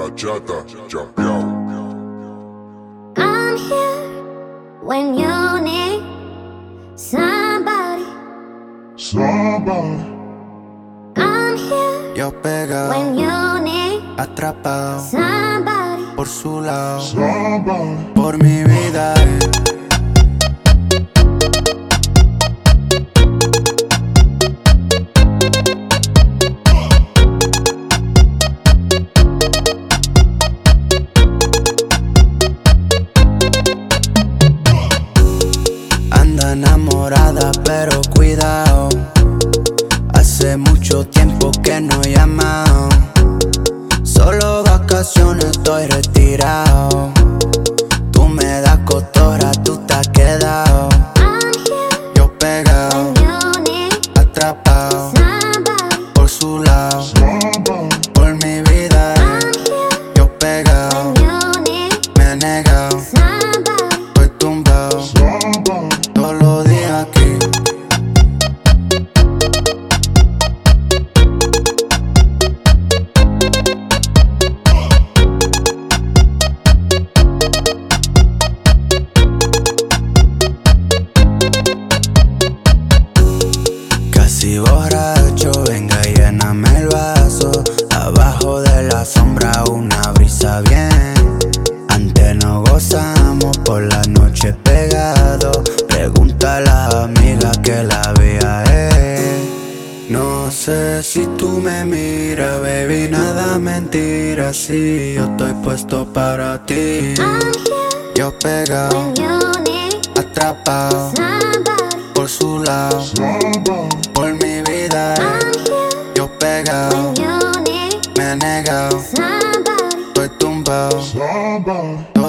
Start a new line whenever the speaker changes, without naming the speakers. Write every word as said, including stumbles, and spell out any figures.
La chata, chapeao.
I'm here when you need somebody.
Somebody.
I'm here
Yo pegado,
when you need
atrapado
somebody.
por su lado,
Somebody.
por mi vida. Anda enamorada, pero cuidado. Hace mucho tiempo que no he llamado. Solo vacaciones, estoy retirado. Tú me das cotorra, tú te has quedado.
I'm here
Yo pegado,
when you need
atrapado
somebody.
por su lado,
Somebody.
por mi vida.
I'm here
Yo pegado,
when you need
me he negado,
somebody.
estoy tumbado.
Somebody.
Todos los días aquí. Casi borracho, venga y lléname el vaso. Abajo de la sombra una brisa bien. Antes no gozamos, por la noche pegado. Pregunta a la amiga que la vea, eh. No sé si tú me miras, baby, nada mentira. Si yo estoy puesto para ti.
I'm here
Yo pegado,
when you need
atrapado
somebody.
por su lado,
Somebody.
por mi vida.
I'm here
Yo pegado,
when you need
me he negado,
somebody.
estoy tumbado.
Somebody.